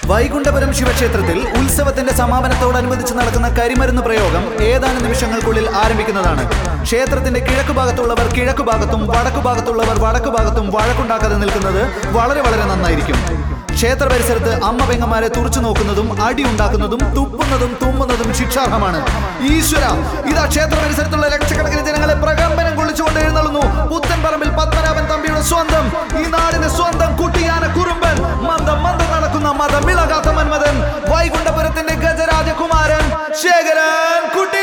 വൈകുണ്ഠപുരം ശിവക്ഷേത്രത്തിൽ ഉത്സവത്തിന്റെ സമാപനത്തോടനുബന്ധിച്ച് നടക്കുന്ന കരിമരുന്ന് പ്രയോഗം ഏതാനും നിമിഷങ്ങൾക്കുള്ളിൽ ആരംഭിക്കുന്നതാണ്. ക്ഷേത്രത്തിന്റെ കിഴക്കുഭാഗത്തുള്ളവർ കിഴക്കുഭാഗത്തും വടക്കുഭാഗത്തുള്ളവർ വടക്കുഭാഗത്തും വഴക്കുണ്ടാക്കാതെ നിൽക്കുന്നത് വളരെ വളരെ നന്നായിരിക്കും. ക്ഷേത്ര പരിസരത്ത് അമ്മ പെങ്ങന്മാരെ തുറച്ചു നോക്കുന്നതും അടിയുണ്ടാക്കുന്നതും തുപ്പുന്നതും തുമ്മുന്നതും ശിക്ഷാർഹമാണ്. ഈശ്വര, ഇതാ ക്ഷേത്ര പരിസരത്തുള്ള ലക്ഷക്കണക്കിന് ജനങ്ങളെ പ്രകമ്പനം കൊള്ളിച്ചുകൊണ്ട് എഴുന്നള്ളുന്നു പുത്തൻപറമ്പിൽ പത്മനാഭൻ തമ്പിയുടെ സ്വന്തം, ഈ നാടിന്റെ സ്വന്തം കുട്ടിയാന കുറുമ്പൻ, മന്ദം മന്ദം നടക്കുന്ന മതമിളകാത്ത മന്മഥൻ, വൈകുണ്ഠപുരത്തിന്റെ ഗജരാജകുമാരൻ ശേഖരൻ കുട്ടി.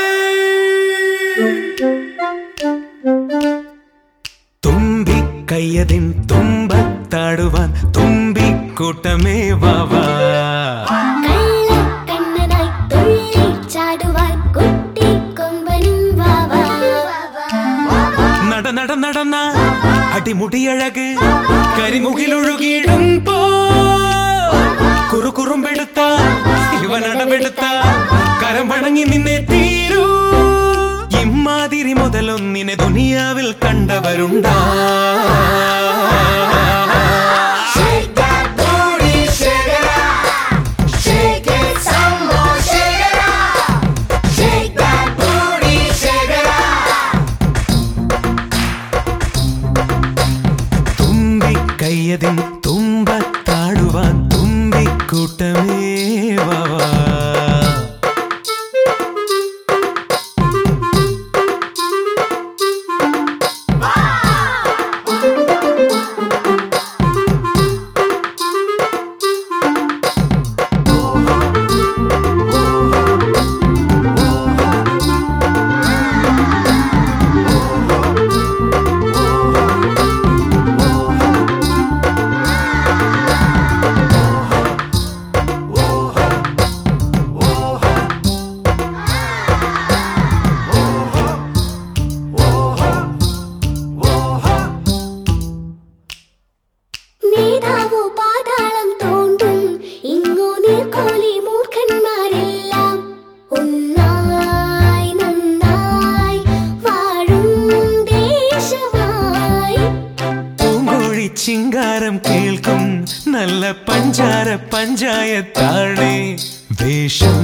തുമ്പി കയ്യതിൻ തുമ്പത്താടുവാൻ തുമ്പിക്കൂട്ടമേ വാവാ, നടന്ന അടിമുടിയഴക് കരിമുകിലൊഴുകിയിടും കുറുകുറുമ്പെടുത്ത ഇവനടവെടുത്ത കരം വണങ്ങി നിന്നെ തീരൂ. ഇമ്മാതിരി മുതലൊന്നിനെ ദുനിയാവിൽ കണ്ടവരുണ്ടാ. കയ്യതിൻ തുമ്പത്താടുവാൻ തുമ്പിക്കൂട്ടമേ വാവാ. ചിങ്കാരം കേൾക്കും നല്ല പഞ്ചാര പഞ്ചായത്താണേ. വേഷം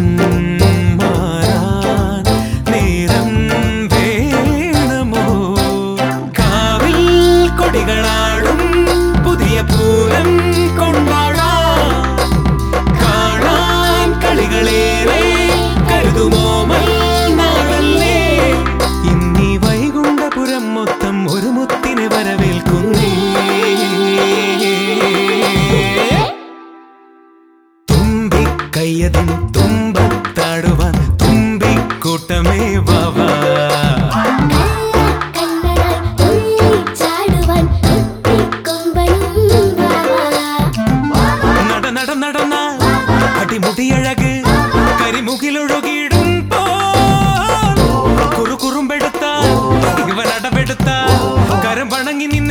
മാറാൻ നേരം വേണമോ? കാവിൽ കൊടികളാടും പുതിയ പൂരം കൊണ്ടാടാം. കാണാൻ കളികളേറെ കരുതുമോ നാടല്ലേ? ഇന്നീ വൈകുണ്ഠപുരം മൊത്തം ഒരു മുത്തിനെ വരവേൽക്കുന്നേ. കയ്യതിൻ തുമ്പത്താടുവാൻ തുമ്പിക്കൂട്ടമേ വാവാ, നടന്ന അടിമുടിയഴക് കരിമുകിലൊഴുകിയിടും കുറുകുറുമ്പെടുത്ത ഇവനടവെടുത്ത കരം വണങ്ങി